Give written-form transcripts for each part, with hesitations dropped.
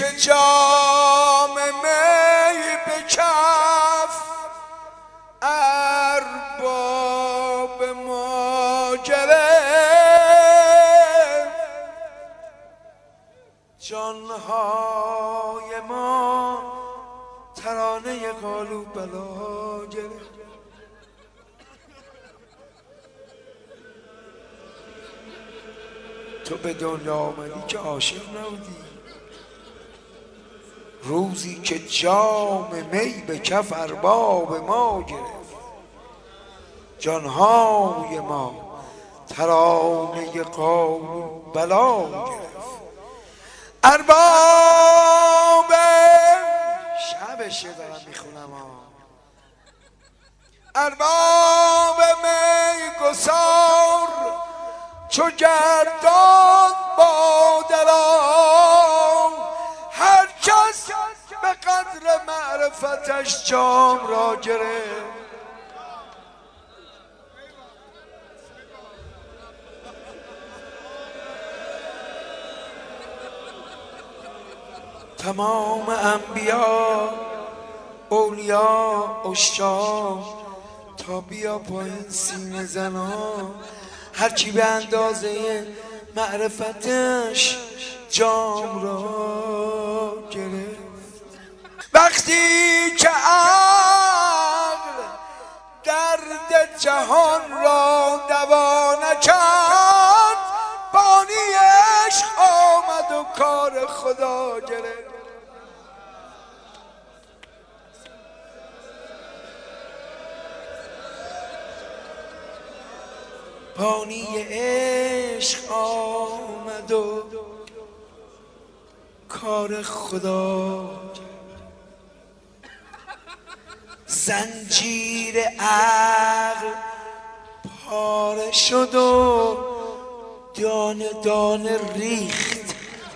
که جام می به کف ارباب ما گرفت، جانهای ما ترانه قالو بلا گرفت. تو به دنیا آمدی که عاشق نبودی، روزی که جام می به کف ارباب ما گرفت، جانهای ما ترانه قالو بلا گرفت. ارباب شبشه دارم میخونم ارباب می گسار چو گردان با دلان، هر کس به قدر معرفتش جام را گرفت. تمام انبیا اولیا اشاق تا بیا پایین سینه زنا، هرچی به اندازه معرفتش جام را گرفت. وقتی که عقل درد جهان را دوا نکرد، بانی عشق آمد و کار خدا گرفت. بانی عشق آمد و کار خدا، زنجیر عقل پاره شد و دانه دانه ریخت،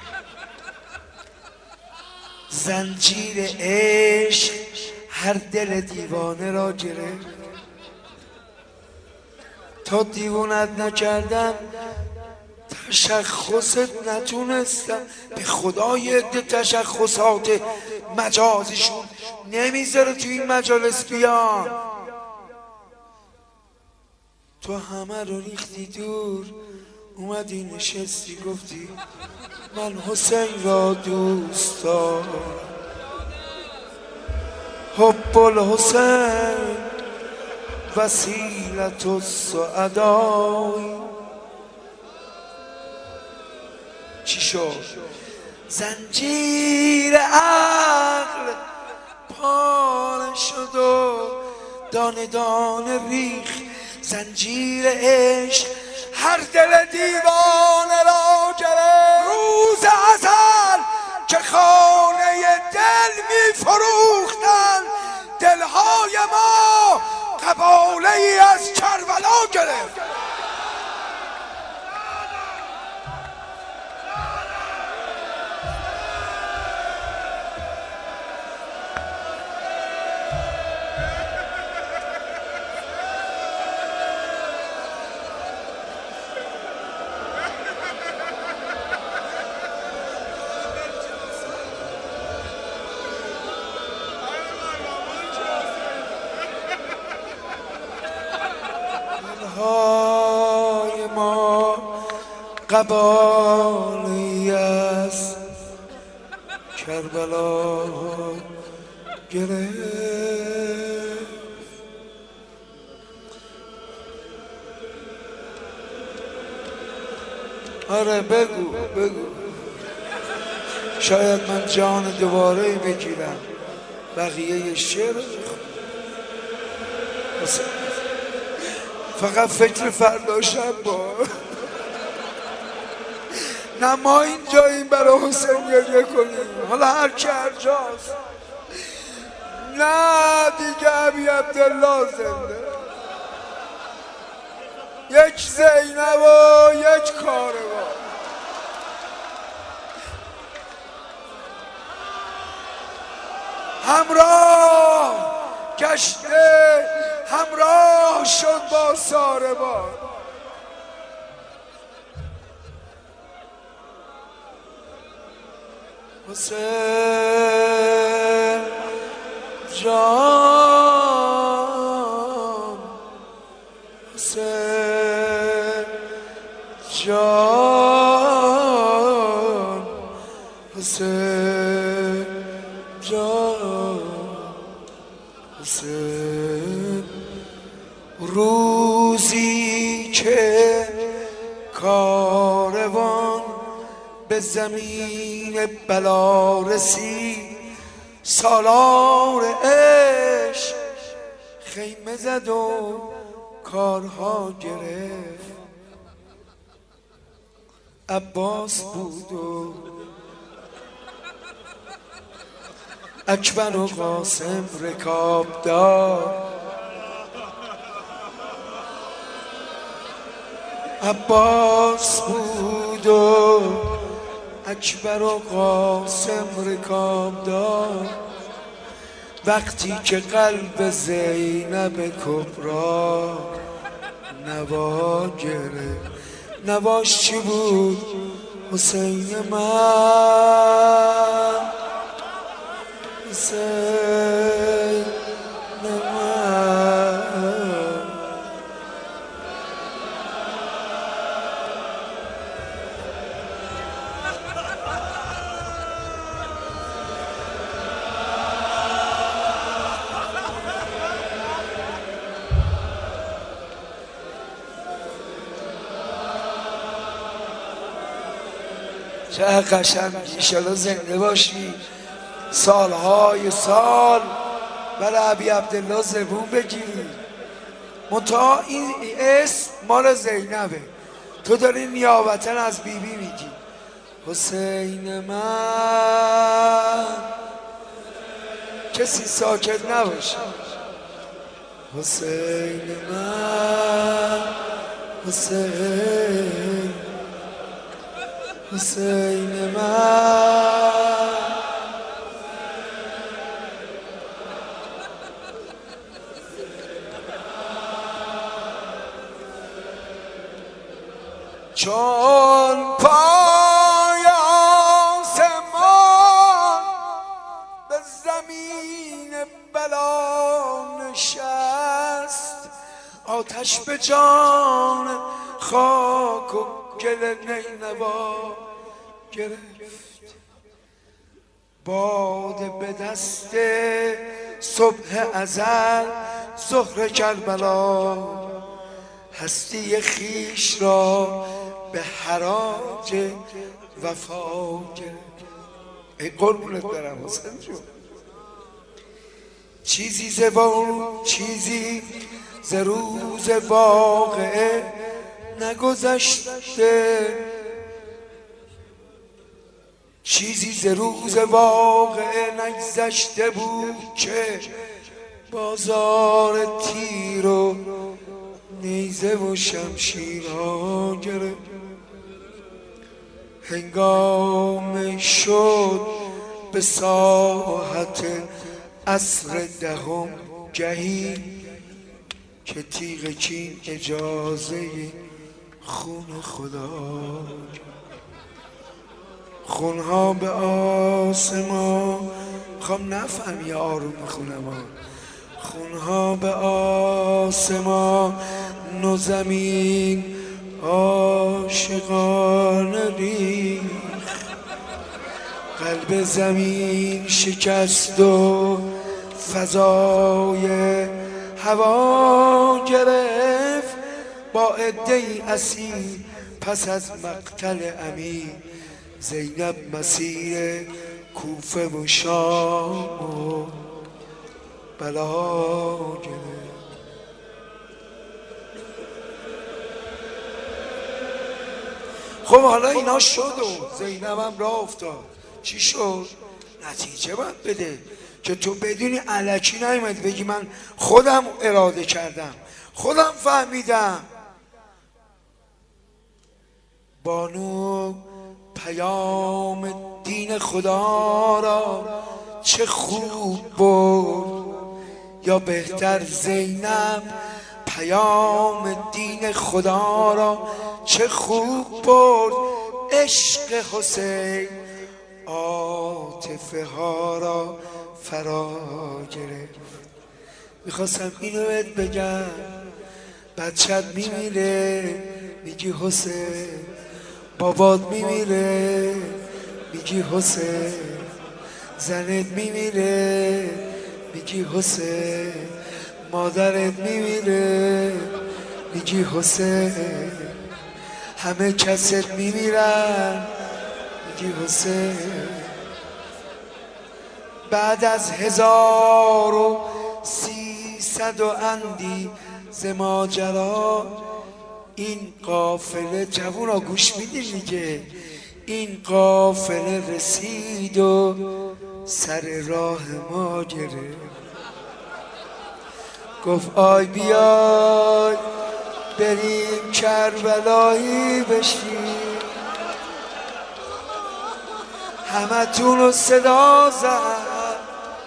زنجیر عشق هر دل دیوانه را گرفت. تا دیوونت نکردم تشخصت نتونستم، به خدای عده تشخصات مجازشون نمیذاره تو این مجالس بیان. تو همه رو ریختی دور، اومدی نشستی گفتی من حسین را دوست دارم، حب الحسین وسیلت السعدای. چی شد؟ زنجیر عقل پاره شد و دانه دانه ریخت، زنجیر عشق هر دل دیوانه را گرفت. روز ازل که خانه دل می فروختن، دلهای ما قباله ای از کربلا گرفت. دلهای ما قبالی از کربلا گرفت. آره بگو شاید من جان دوباره بگیرم. بقیه شعر فقط فکر فردا شب با نه ما اینجاییم برای حسین گریه کنیم، حالا هر کی هر جاست. نه دیگه ابی عبدالله زنده، یک زینب و یک کاروان. همراه گشته همراه شد با ساربان. حسین جان حسین جان حسین جان حسین روزی که کاروان به زمین بلا رسید سالار عشق خیمه زد و کارها گرفت عباس بود و اکبر و قاسم رکابدار عباس بود و اکبر و قاسم رکابدار وقتی که قلب زینب کبرا نوا گرفت نواش چی بود؟ حسین من حسین من چه قشنگی ایشالا زنده باشی سالهای سال برای ابی عبدالله زبون بگیری منتها این اسم مال زینبه تو داری نیابتا از بیبی میگی حسین من کسی ساکت نباشه حسین من حسین حسین من چون پای آسمان به زمین بلا نشست آتش به جان خاک و گل نینوا گرفت باده به دست صبح ازل زهر کربلا هستی خیش را به حراج وفا گرفت ای قربونت برم حسین جون چیزی ز روز واقعه نگذشته چیزی ز روز واقعه نگذشته بود که بازار تیر و نیزه و شمشیرها گرفت هنگام شد به ساحت عصر دهم گهی که تیغ کین اجازه خون خدا خونها به آسمان خوام نفهمی آروم میخونم خونها به آسمان و زمین عاشقانه ریخت قلب زمین شکست و فضای هوا گرفت با عده‌ای اسیر پس از مقتل امیر زینب مسیر کوفه و شام و بلا گرفت خب حالا اینا شد و زینب هم راه افتاد چی شد؟ نتیجه باید بده که تو بدونی الکی نیومد بگی من خودم اراده کردم خودم فهمیدم بانو پیام دین خدا را چه خوب برد یا بهتر زینب پیام دین خدا را چه خوب برد عشق حسین عاطفه ها را فرا گرفت. میخواستم اینو بهت بگم، بچت میمیره میگی حسین، بابات میمیره میگی حسین، زنت میمیره میگی حسین، مادرت میمیره میگی حسین، همه کست میمیرن میگی حسین. بعد از 1300 و اندی ز ماجرا این قافله، جوونا گوش میدین دیگه، این قافله رسید و سر راه ما گرفت. گفت آی بیای بریم کربلایی بشیم، همه تون رو صدا زد،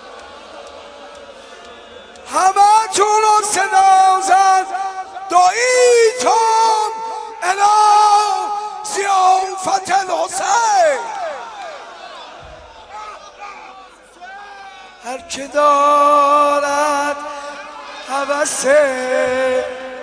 همه تون رو صدا زد، دعیتم الی ضیافت الحسین. هر که دارد هوسه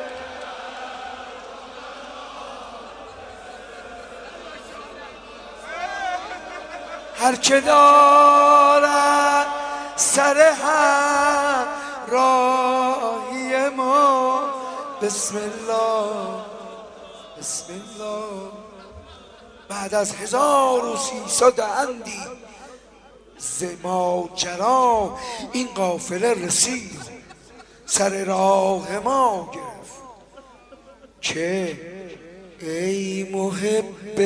هر که دارد سر هم راهی ما، بسم الله بسم الله. بعد از 1300 اندی ز ماجرا این قافله رسید سر راه ما گرفت. که ای محب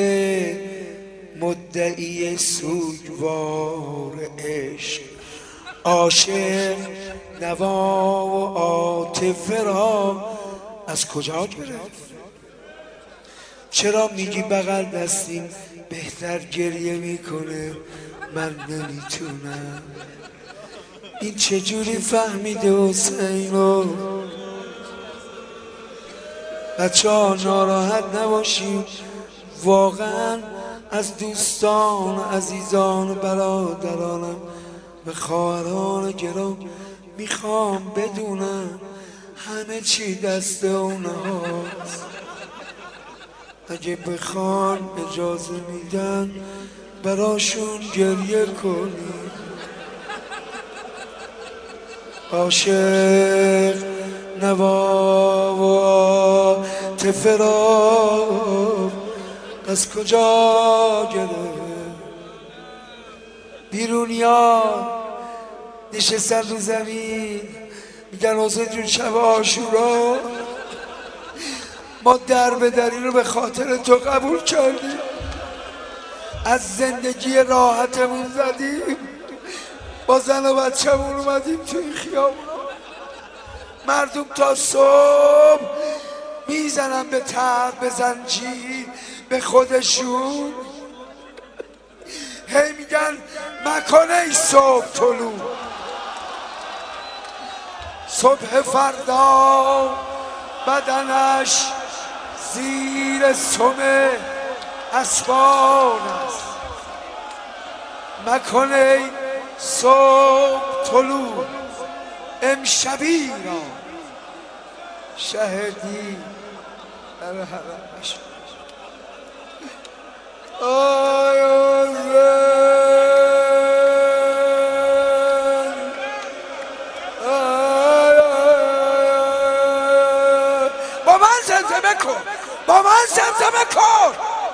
مدعی سوگوار عشق، عاشق نوا و عاطفه را از کجا گرفت؟ چرا میگی بغل دستیم بهتر گریه میکنه من نمیتونم؟ این چجوری فهمیده حسینو؟ بچه ها ناراحت نباشید، واقعا از دوستان و عزیزان و برادرانم و خواهران گرام میخوام بدونم همه چی دست اونهاست. اگه بخوان اجازه میدن براشون گریه کنی. عاشق نوا و عاطفه را از کجا گرفت؟ بیرونیا نشستن رو زمین میگن حسین جون شب عاشورا ما در به در رو به خاطر تو قبول کردیم، از زندگی راحتمون زدیم، با زن و بچه‌مون اومدیم تو این خیابونا. مردم تا صبح میزنن به تب به زنجیر به خودشون، هی میگن مکنه ای صبح طلوع، صبح فردا بدنش زیر سم اسبان است. مکنه ای صبح طلوع امشبی را شهدی در حرمش. آی با من زمزمه کن، با من زمزمه کن.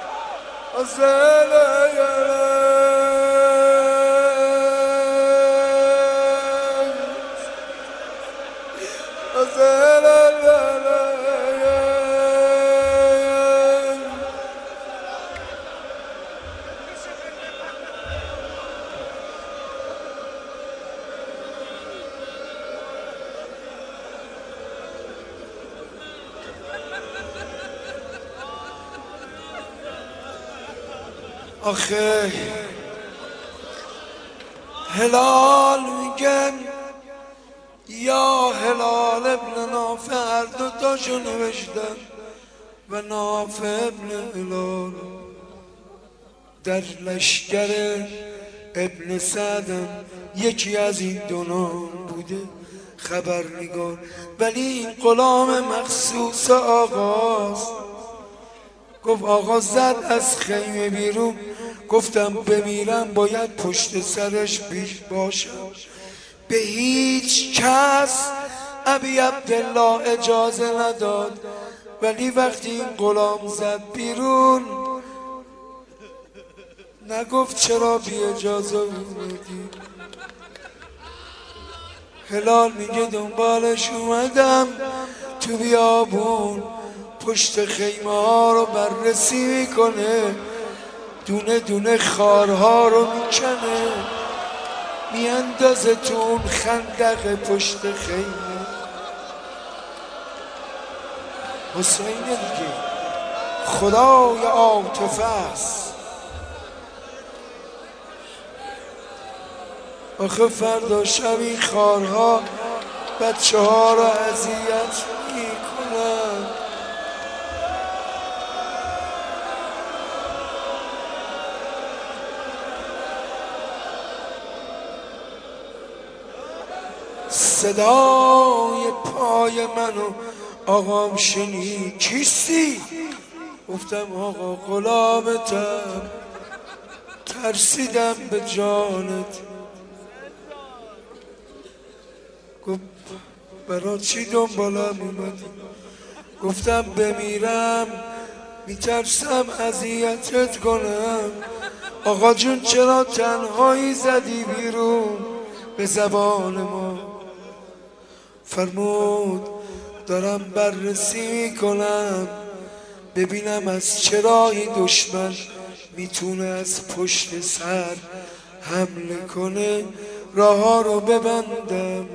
آخه هلال میگن یا هلال ابن نافع، هر دوتاشو نوشتن و نافع ابن هلال در لشکر ابن سعدم یکی از این دو نام بوده خبرنگار، ولی این غلام مخصوص آقاست. گفت آقا زد از خیمه بیرون، گفتم بمیرم باید پشت سرش باشم. به هیچ کس ابی عبدالله اجازه نداد، ولی وقتی این غلام زد بیرون نگفت چرا بی اجازه اومدی. هلال میگه دنبالش اومدم تو بیابون، پشت خیمه ها رو بررسی میکنه، دونه دونه خارها رو میکنه، میاندازه تو اون خندق پشت خیمه. حسین دیگه خدای عاطفه است. آخه فردا شب این خارها بچه ها رو اذیت میکنن. صدای پای منو آقام شنید. کیستی؟ گفتم آقا غلامتم، ترسیدم به جانت. گفت برای چی دنبالم اومدی؟ گفتم بمیرم میترسم اذیتت کنم. آقا جون چرا تنهایی زدی بیرون به زبان ما؟ فرمود دارم بررسی میکنم ببینم از چرا این دشمن میتونه از پشت سر حمله کنه، راه ها رو ببندم.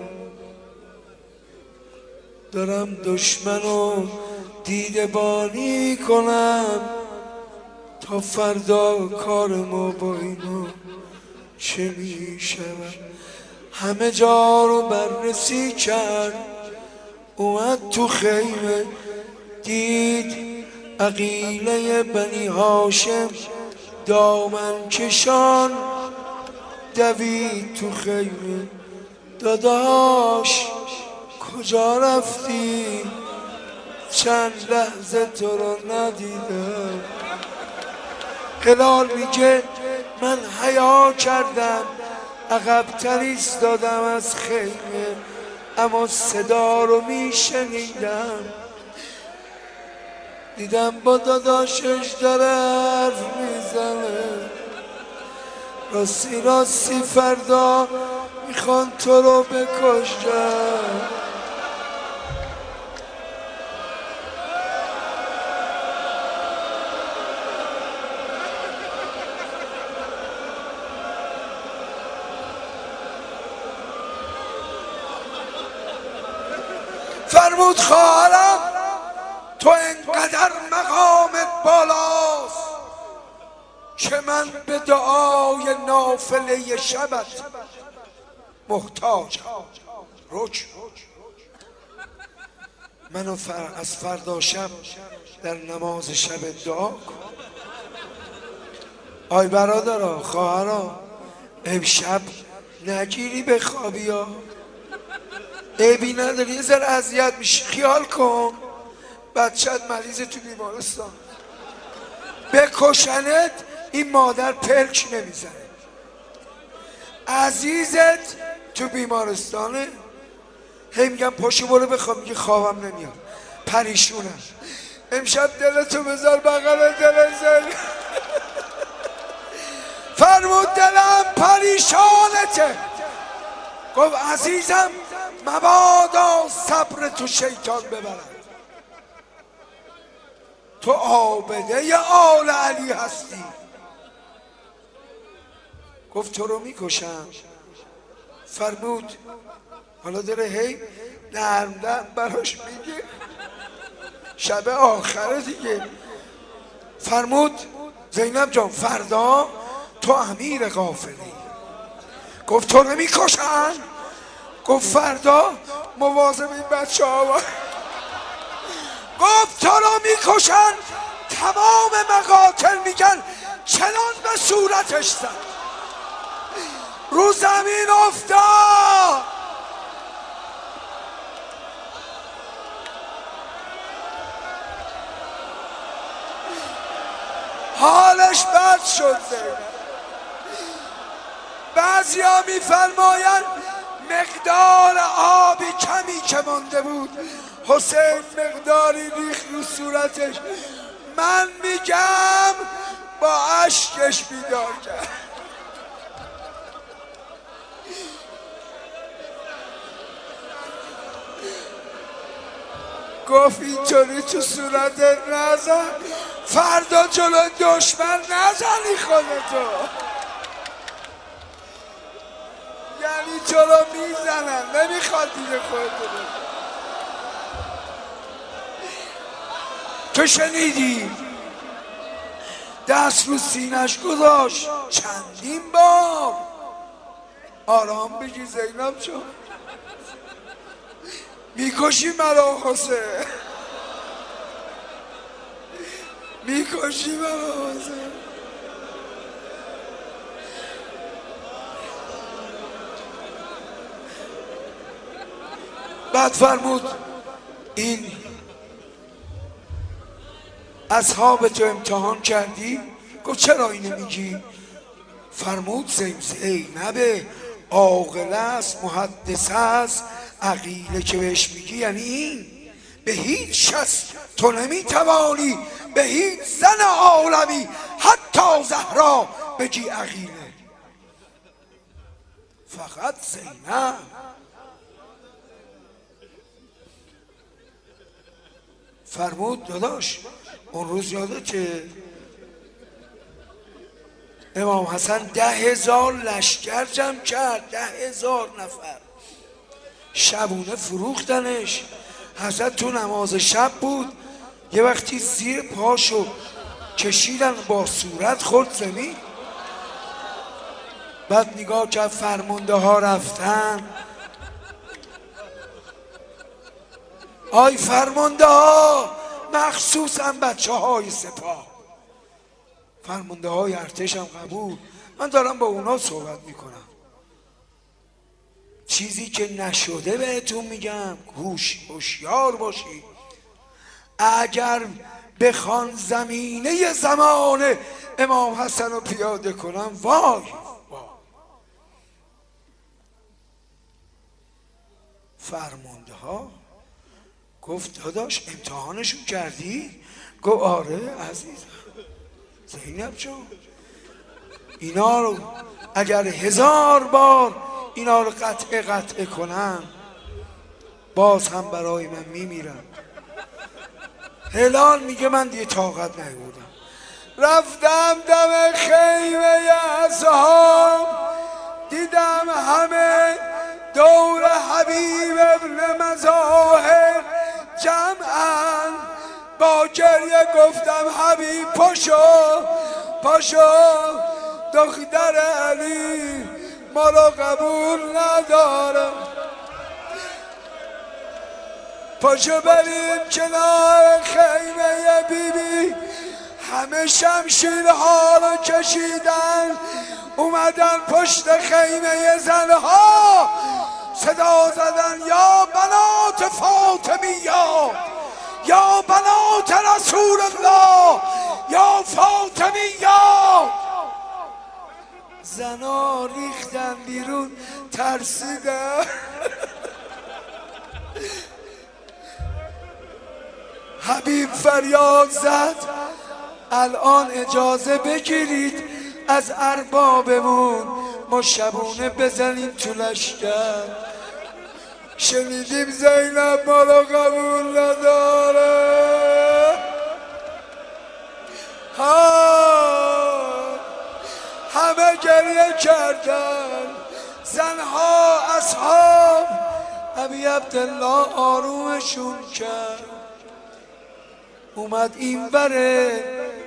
دارم دشمنو دیده بانی کنم تا فردا کار ما با اینا چه میشود. همه جا رو بررسی کرد، اومد تو خیمه دید عقیله بنی هاشم دامن کشان دوید تو خیمه. داداش کجا رفتی؟ چند لحظه تو رو ندیدم. هلال میگه من حیا کردم عقب‌تر ایستادم از خیمه، اما صدا رو میشنیدم. دیدم با داداشش داره حرف میزنه، راستی راستی فردا میخوان تو رو بکشن. فرمود خواهرم تو انقدر مقامت بالاست که من به دعای نافله شبت محتاجم. رک منو از فردا شب در نماز شب دعا کن. آی برادرها خواهرها امشب نگیری به خوابی ها، عیبی نداری، یه ذره اذیت میشی. خیال کن بچت مریض تو بیمارستان، بکشنت این مادر پلک نمیزنه. عزیزت تو بیمارستانه، هی میگم پاشو برو بخواب، میگه خوابم نمیاد، پریشونم. امشب دلتو بذار بغل دل زن. فرمود دلم پریشانته. گفت عزیزم مبادا صبر تو شیطان ببرد، تو عابده آل علی هستی. گفت تو رو میکشم. فرمود حالا داره هی نرم براش میگه، شب آخره دیگه. فرمود زینب جان فردا تو امیر قافله. گفت تو رو میکشن. گفت فردا مواظب این بچه ها باش. گفت تو رو میکشن. تمام مقاتل میگن چنان به صورتش زد، رو زمین افتاد. حالش بد شد. بعضی ها میفرمایند مقدار آبی کمی که مانده بود حسین مقداری ریخت رو صورتش. من میگم با اشکش بیدار کرد. گفت اینطوری تو صورتت نزن، فردا جلو دشمن نزنی خودتو. یعنی تو رو میزنن، نمیخواد دیگه خودتو بزن. تو شنیدی دست رو سینش گذاشت چندین بار. آرام بگی زینب جان، میکشی مرا حسین، میکشی مرا حسین. بعد فرمود این اصحاب تو امتحان کردی؟ گفت چرا اینو میگی؟ فرمود زینب عاقله است، محدثه است، عقیله که بهش میگی یعنی این. به هیچ کس تو نمیتوانی، به هیچ زن عالمی حتی زهرا بگی عقیله، فقط زینب. فرمود داداش اون روز یادته امام حسن 10,000 لشکر جمع کرد، 10,000 نفر، شبونه فروختنش. حضرت تو نماز شب بود، یه وقتی زیر پاشو کشیدن با صورت خورد زمین. بعد نگاه کرد فرمانده ها رفتن. آی فرمانده ها، مخصوصا بچه های سپاه، فرمانده های ارتش هم قبول، من دارم با اونا صحبت میکنم. چیزی که نشده بهتون میگم، هوشیار باشی. اگر بخوان زمینه زمان امام حسن رو پیاده کنم، وای فرمانده ها گفت داداش امتحانشون کردی؟ گفت آره عزیزم. زینب جان اینا رو اگر 1000 بار اینا رو قطعه کنم باز هم برای من میمیرم. هلال میگه من دیگه طاقت نبودم، رفتم دم خیمه اصحاب، دیدم همه دور حبیب ابن مظاهر جمعن. با گریه گفتم حبیب پاشو پاشو، دختر علی ما رو قبول نداره، پاشو بریم کنار خیمه بیبی. همه شمشیرها رو کشیدن اومدن پشت خیمه زنها، صدا زدن یا بنات فاطمیه، یا بنات رسول الله، یا فاطمیه. زنا ریختن بیرون ترسیدن. حبیب فریاد زد الان اجازه بگیرید از اربابمون ما شبونه بزنیم تو لشکر. شنیدیم زینب ما رو قبول نداره. همه گریه کردن، زنها اصحاب. ابی عبدالله آرومشون کرد، اومد این بره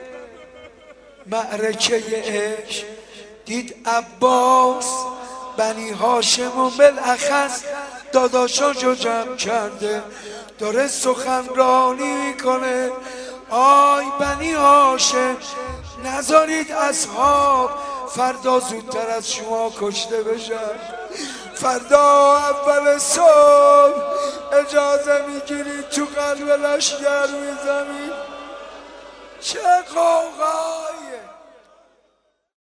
معرکه عشق، دید عباس بنی هاشم و بالاخص داداشاشو جمع کرده داره سخنرانی میکنه. آی بنی هاشم نذارید اصحاب فردا زودتر از شما کشته بشن. فردا اول صبح اجازه میگیرید تو قلب لشگر میزنید. چه قوقا